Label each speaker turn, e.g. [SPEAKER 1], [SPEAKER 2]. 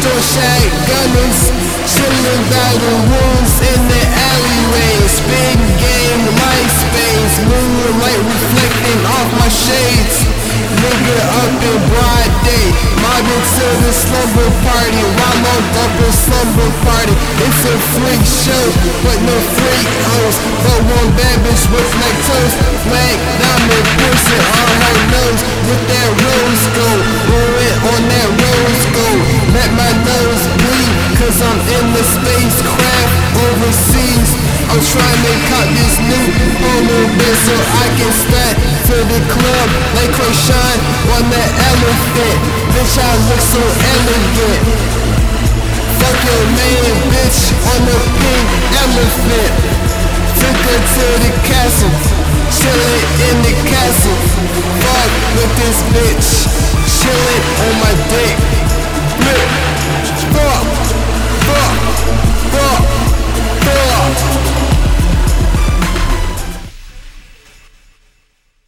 [SPEAKER 1] Store shotgunners, chillin' by the wolves in the alleyways. Big game, MySpace, moonlight reflecting off my shades. Nigga up in broad day, mobbing to the slumber party. Ramo bumper slumber party. It's a freak show, but no freak hoes. But one bad bitch with like toast. Flag diamond piercing on her nose with that rose gold. Rolling on that rose gold. Let my nose bleed, cause I'm in the spacecraft overseas. I'm trying to cop this new polo bit so I can stack to the club like Krishan on that elephant. Bitch, I look so elegant. Fuck your man, bitch, on the pink elephant. Took her to the castle, chillin' in the castle. Fuck with this bitch, chillin' on my dick.